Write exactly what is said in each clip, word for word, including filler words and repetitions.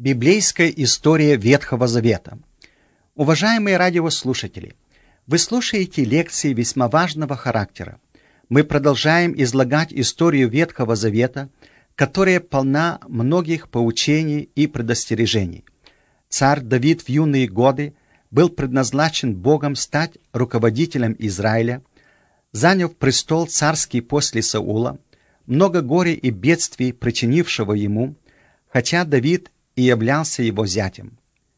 Библейская история Ветхого Завета. Уважаемые радиослушатели, вы слушаете лекции весьма важного характера. Мы продолжаем излагать историю Ветхого Завета, которая полна многих поучений и предостережений. Царь Давид в юные годы был предназначен Богом стать руководителем Израиля, заняв престол царский после Саула, много горя и бедствий, причинившего ему, хотя Давид и являлся его зятем.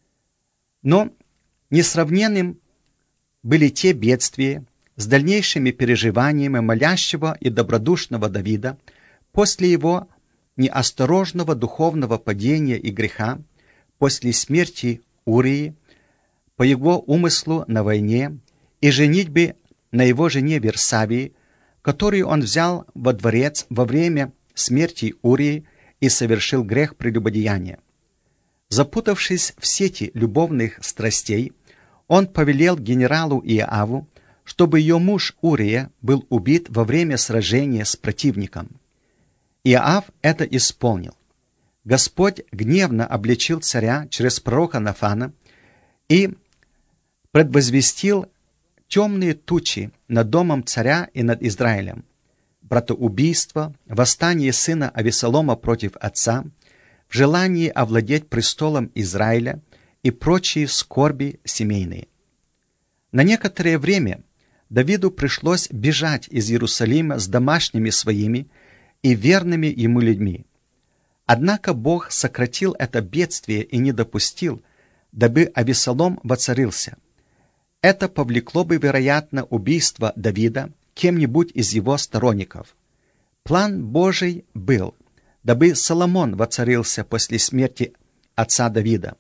Но несравненным были те бедствия с дальнейшими переживаниями молящего и добродушного Давида после его неосторожного духовного падения и греха, после смерти Урии, по его умыслу на войне и женитьбе на его жене Версавии, которую он взял во дворец во время смерти Урии и совершил грех прелюбодеяния. Запутавшись в сети любовных страстей, он повелел генералу Иоаву, чтобы ее муж Урия был убит во время сражения с противником. Иоав это исполнил. Господь гневно обличил царя через пророка Нафана и предвозвестил темные тучи над домом царя и над Израилем, братоубийство, восстание сына Авесолома против отца, в желании овладеть престолом Израиля и прочие скорби семейные. На некоторое время Давиду пришлось бежать из Иерусалима с домашними своими и верными ему людьми. Однако Бог сократил это бедствие и не допустил, дабы Авесолом воцарился. Это повлекло бы, вероятно, убийство Давида кем-нибудь из его сторонников. План Божий был, дабы Соломон воцарился после смерти отца Давида.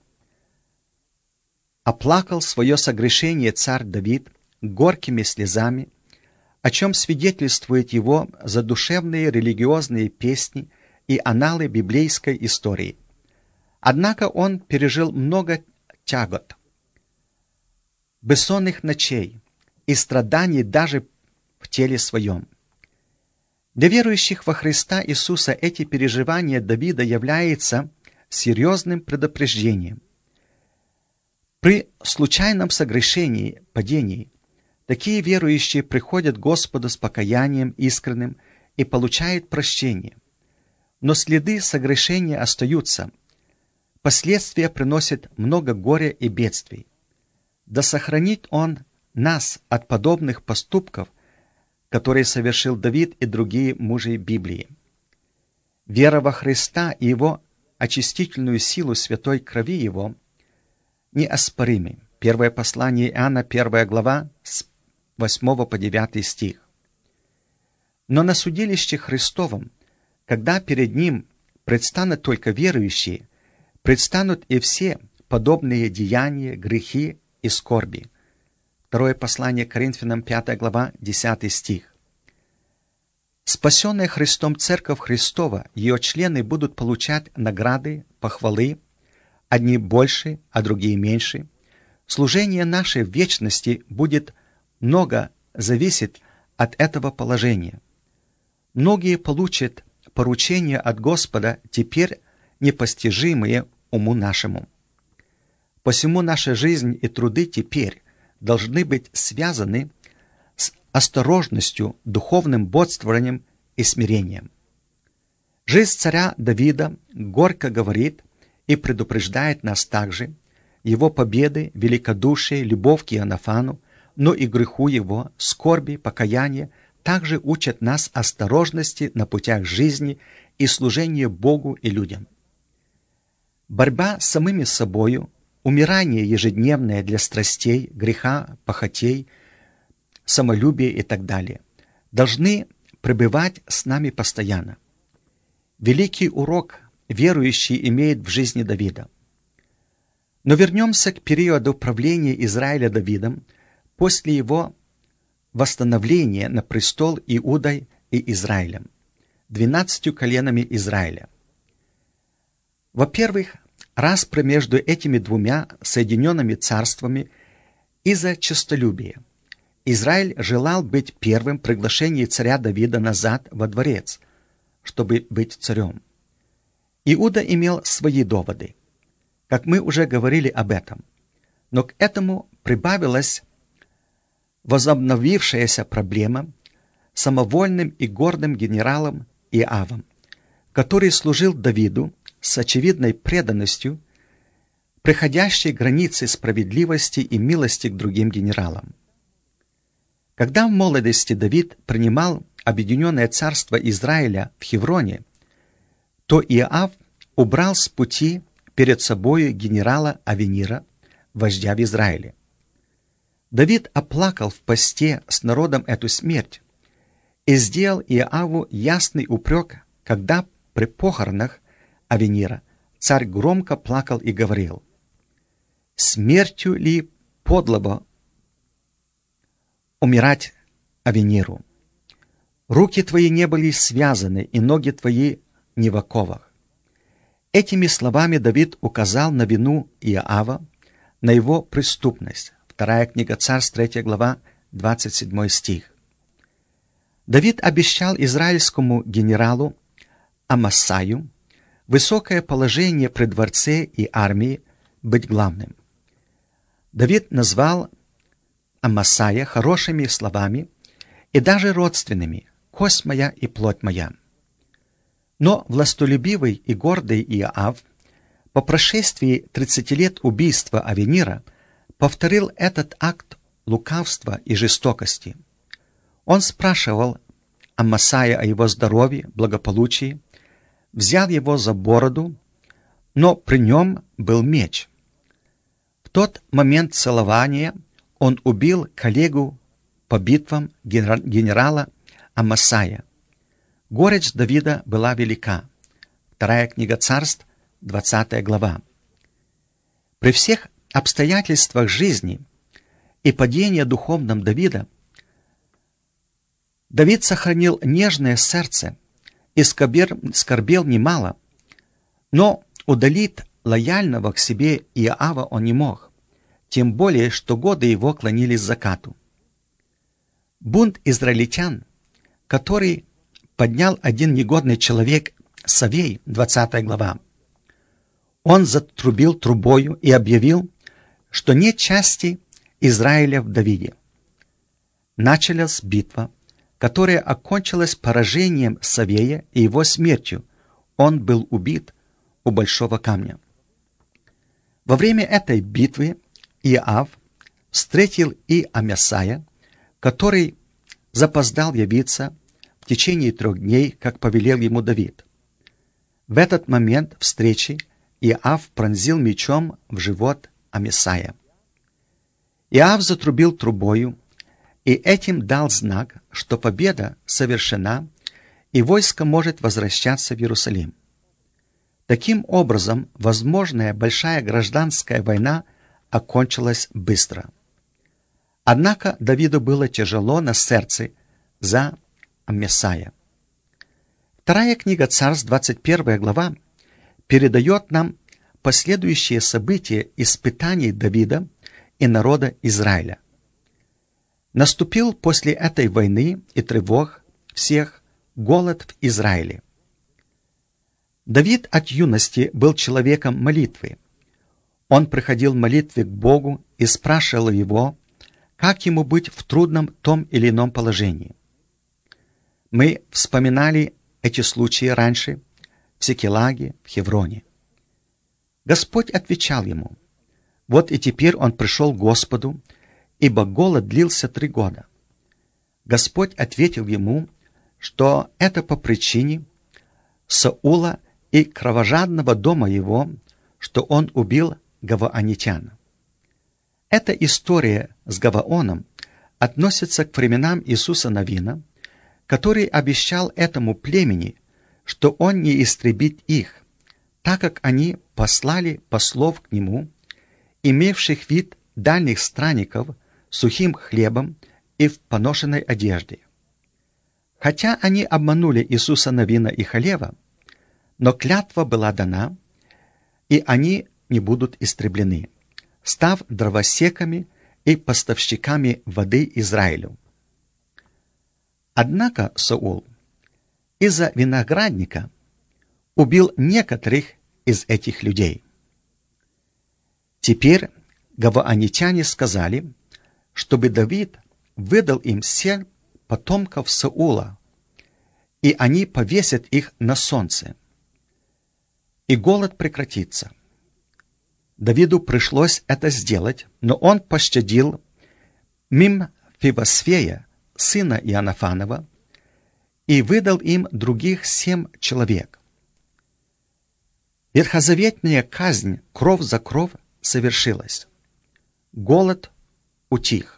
Оплакал свое согрешение царь Давид горькими слезами, о чем свидетельствуют его задушевные религиозные песни и аналы библейской истории. Однако он пережил много тягот, бессонных ночей и страданий даже в теле своем. Для верующих во Христа Иисуса эти переживания Давида являются серьезным предупреждением. При случайном согрешении, падении, такие верующие приходят к Господу с покаянием искренним и получают прощение. Но следы согрешения остаются, последствия приносят много горя и бедствий. Да сохранит Он нас от подобных поступков, которые совершил Давид и другие мужи Библии. Вера во Христа и Его очистительную силу святой крови Его неоспоримы. Первое послание Иоанна, первая глава, с восьмого по девятый стих. Но на судилище Христовом, когда перед Ним предстанут только верующие, предстанут и все подобные деяния, грехи и скорби. Второе послание Коринфянам, пятая глава, десятый стих. Спасенная Христом Церковь Христова, ее члены будут получать награды, похвалы, одни больше, а другие меньше. Служение наше в вечности будет много зависеть от этого положения. Многие получат поручения от Господа, теперь непостижимые уму нашему. Посему наша жизнь и труды теперь должны быть связаны с осторожностью, духовным бодствованием и смирением. Жизнь царя Давида горько говорит и предупреждает нас также, его победы, великодушие, любовь к Иоаннафану, но и греху его, скорби, покаяние также учат нас осторожности на путях жизни и служения Богу и людям. Борьба с самими собою, умирание ежедневное для страстей, греха, похотей, самолюбия и так далее, должны пребывать с нами постоянно. Великий урок верующий имеет в жизни Давида. Но вернемся к периоду правления Израиля Давидом после его восстановления на престол Иудой и Израилем, двенадцатью коленами Израиля. Во-первых, распря между этими двумя соединенными царствами из-за честолюбия. Израиль желал быть первым в приглашении царя Давида назад во дворец, чтобы быть царем. Иуда имел свои доводы. как мы уже говорили об этом. Но к этому прибавилась возобновившаяся проблема самовольным и гордым генералом Иоавом, который служил Давиду с очевидной преданностью, преходящей границы справедливости и милости к другим генералам. Когда в молодости Давид принимал объединенное царство Израиля в Хевроне, то Иоав убрал с пути перед собою генерала Авенира, вождя в Израиле. Давид оплакал в посте с народом эту смерть и сделал Иоаву ясный упрек, когда при похоронах Авенира царь громко плакал и говорил: «Смертью ли подлого умирать Авениру? Руки твои не были связаны, и ноги твои не в оковах». Этими словами Давид указал на вину Иоава, на его преступность. Вторая книга Царств, третья глава, двадцать седьмой стих. Давид обещал израильскому генералу Амасаю высокое положение при дворце и армии быть главным. Давид назвал Амасая хорошими словами и даже родственными: «Кость моя и плоть моя». Но властолюбивый и гордый Иоав по прошествии тридцати лет убийства Авенира повторил этот акт лукавства и жестокости. Он спрашивал Амасая о его здоровье, благополучии, взял его за бороду, но при нем был меч. В тот момент целования он убил коллегу по битвам генерала Амасая. Горечь Давида была велика. Вторая книга Царств, двадцатая глава. При всех обстоятельствах жизни и падения духовном Давида Давид сохранил нежное сердце и скорбел немало, но удалить лояльного к себе Иоава он не мог, тем более, что годы его клонились к закату. Бунт израильтян, который поднял один негодный человек Савей, двадцатая глава. Он затрубил трубою и объявил, что нет части Израиля в Давиде. Началась битва, которая окончилась поражением Савея и его смертью. Он был убит у большого камня. Во время этой битвы Иоав встретил и Амасая, который запоздал явиться в течение трех дней, как повелел ему Давид. В этот момент встречи Иоав пронзил мечом в живот Амасая. Иоав затрубил трубою и этим дал знак, что победа совершена и войско может возвращаться в Иерусалим. Таким образом, возможная большая гражданская война окончилась быстро. Однако Давиду было тяжело на сердце за Амасая. Вторая книга Царств, двадцать первая глава, передает нам последующие события испытаний Давида и народа Израиля. Наступил после этой войны и тревог всех голод в Израиле. Давид от юности был человеком молитвы. Он приходил в молитве к Богу и спрашивал его, как ему быть в трудном том или ином положении. Мы вспоминали эти случаи раньше в Сикелаге, в Хевроне. Господь отвечал ему: вот и теперь он пришел к Господу, ибо голод длился три года. Господь ответил ему, что это по причине Саула и кровожадного дома его, что он убил гаваонитян. Эта история с Гаваоном относится к временам Иисуса Навина, который обещал этому племени, что он не истребит их, так как они послали послов к нему, имевших вид дальних странников, сухим хлебом и в поношенной одежде. Хотя они обманули Иисуса Навина и Халева, но клятва была дана, и они не будут истреблены, став дровосеками и поставщиками воды Израилю. Однако Саул из-за виноградника убил некоторых из этих людей. Теперь гаваонитяне сказали, чтобы Давид выдал им семь потомков Саула, и они повесят их на солнце, и голод прекратится. Давиду пришлось это сделать, но он пощадил Мемфивосфея, сына Иоаннафанова, и выдал им других семь человек. Ветхозаветная казнь кровь за кровь совершилась. Голод утих.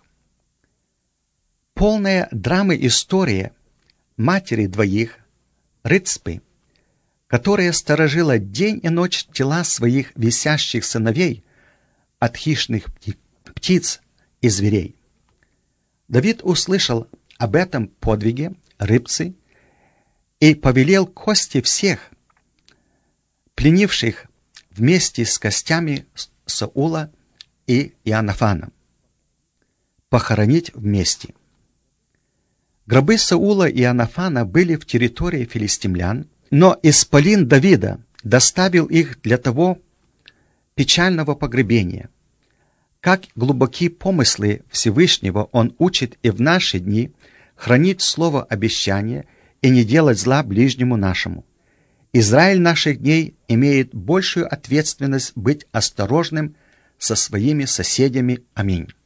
Полная драмы история матери двоих, Рицпы, которая сторожила день и ночь тела своих висящих сыновей от хищных птиц и зверей. Давид услышал об этом подвиге Рыбцы и повелел кости всех, пленивших вместе с костями Саула и Иоаннафана, похоронить вместе. Гробы Саула и Иоаннафана были в территории филистимлян, но исполин Давида доставил их для того печального погребения. Как глубоки помыслы Всевышнего Он учит и в наши дни хранить слово обещания и не делать зла ближнему нашему. Израиль наших дней имеет большую ответственность быть осторожным со своими соседями. Аминь.